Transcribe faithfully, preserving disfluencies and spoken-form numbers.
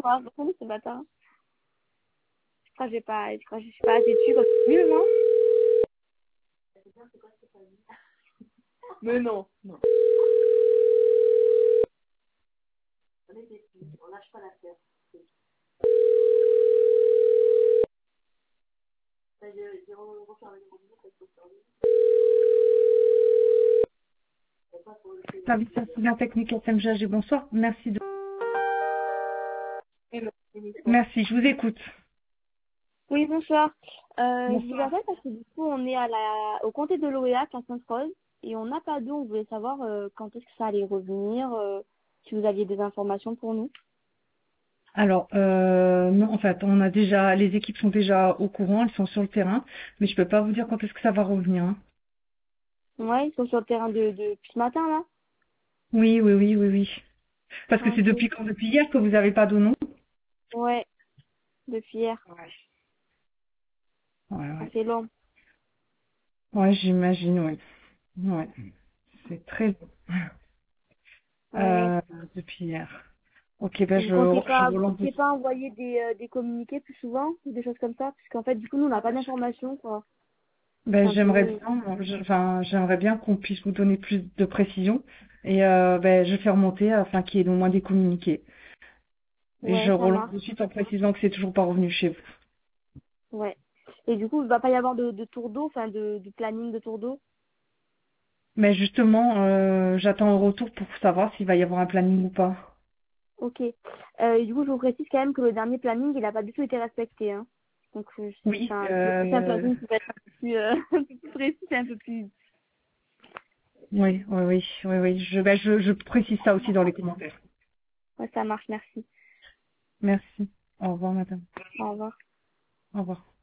moi. Pourquoi ce matin? Je crois que j'ai pas, je crois que je suis pas assez dessus parce que nul, moi. Mais non, non. Service assistant technique S M G, bonsoir. Merci de... Hello. Merci, je vous écoute. Oui, bonsoir. Euh, je vous Bonsoir. appelle parce que du coup, on est à la, au comté de l'O E A, à Sainte-Rose, et on n'a pas d'eau. On voulait savoir euh, quand est-ce que ça allait revenir, euh, si vous aviez des informations pour nous. Alors, euh, non, en fait, on a déjà, les équipes sont déjà au courant, elles sont sur le terrain, mais je peux pas vous dire quand est-ce que ça va revenir, hein. Ouais, ils sont sur le terrain de, de depuis ce matin, là. Oui, oui, oui, oui, oui. Parce que Ah, c'est ok. depuis quand? Depuis hier que vous n'avez pas de nom? Ouais, depuis hier. Ouais. Ouais, Ça ouais. fait long. Ouais, j'imagine, oui. Ouais. C'est très long. Ouais. Euh, depuis hier. Ok, ben Vous je, comptez je pas, vous relance. comptez pas envoyer des, euh, des communiqués plus souvent, ou des choses comme ça, parce qu'en fait, du coup, nous, on n'a pas d'informations, quoi. C'est Ben un j'aimerais peu... bien, je- enfin j'aimerais bien qu'on puisse vous donner plus de précision et euh, ben je fais remonter afin qu'il y ait au moins des communiqués. Et je Ouais, ça relance marche. de suite en précisant que c'est toujours pas revenu chez vous. Ouais. Et du coup, il va pas y avoir de, de tour d'eau, enfin, de, du planning de tour d'eau. Mais justement, euh, j'attends un retour pour savoir s'il va y avoir un planning ou pas. Ok. Euh, et du coup, je vous précise quand même que le dernier planning, il n'a pas du tout été respecté. Hein. Donc, euh, c'est Oui, enfin, le prochain euh, planning qui va être un peu plus, euh, un peu plus précis, un peu plus... oui, oui, oui, oui, oui. Je, ben je, je précise ça aussi dans les commentaires. Ouais, ça marche, merci. Merci. Au revoir, madame. Au revoir. Au revoir.